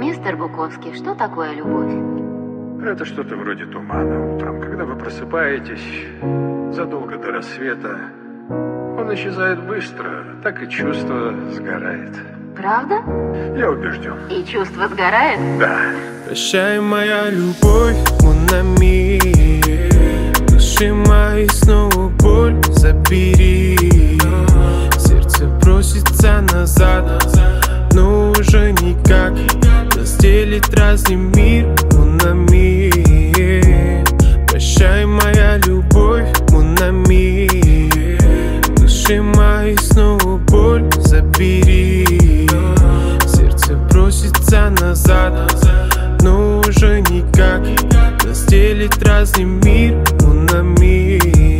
Мистер Буковский, что такое любовь? Это что-то вроде тумана. Утром, когда вы просыпаетесь, задолго до рассвета, он исчезает быстро, так и чувство сгорает. Правда? Я убежден. И чувство сгорает? Да. Прощай, моя любовь, mon ami. Души мои снова боль забери. Сердце просится назад, но уже никак. Разделит разный мир, mon ami. Прощай, моя любовь, mon ami. Души мои снова боль забери. Сердце просится назад, но уже никак. Разделит разный мир, mon ami.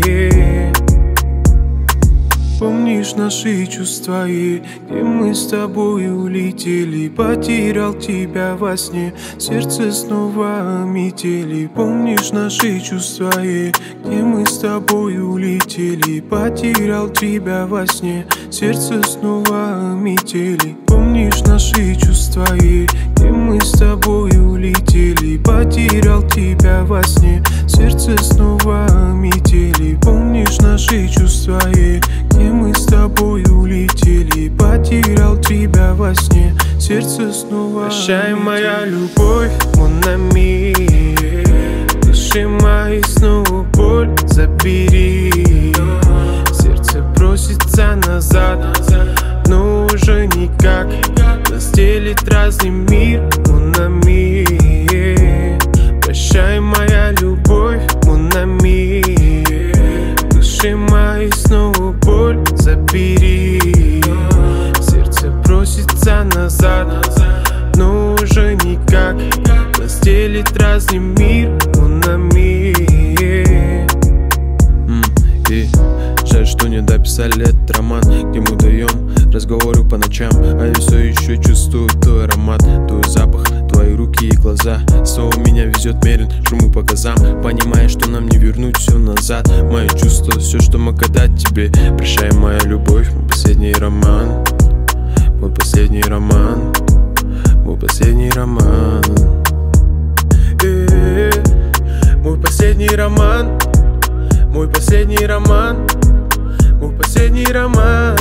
Помнишь наши чувства, где мы с тобой улетели? Потерял тебя во сне, сердце снова метели. Помнишь наши чувства, где мы с тобой улетели? Потерял тебя во сне, сердце снова метели. Помнишь наши чувства, где мы с тобой улетели? Потерял тебя во сне, сердце снова метели. Помнишь наши чувства, где мы с тобой улетели? Потерял тебя во сне, сердце снова. Прощай, моя любовь, mon ami. Души мои снова боль забери. Сердце просится назад, но уже никак. Разделит разный мир, mon ami. Прощай, моя любовь, mon ami. Души мои снова боль забери. Сердце просится назад, но уже никак. Разделит разный мир, mon ami. Жаль, что не дописали этот роман, где мы даем разговоры по ночам. А я все еще чувствую твой аромат, твой запах, твои руки и глаза. Снова меня везет мерен, шуму по газам, понимая, что нам не вернуть все назад. Мои чувства, все, что мог отдать тебе. Прощай, моя любовь, мой последний роман. Мой последний роман. Мой последний роман. Мой последний роман. Мой последний роман. Мой последний роман.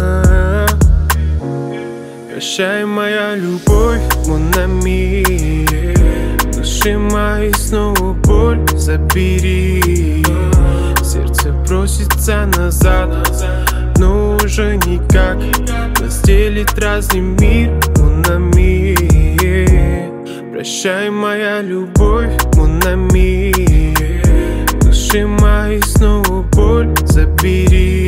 Прощай, моя любовь, mon ami. Души мои снова боль забери. Сердце просится назад, но уже никак. Разделит разный мир, mon ami. Прощай, моя любовь, mon ami. Души мои снова боль забери.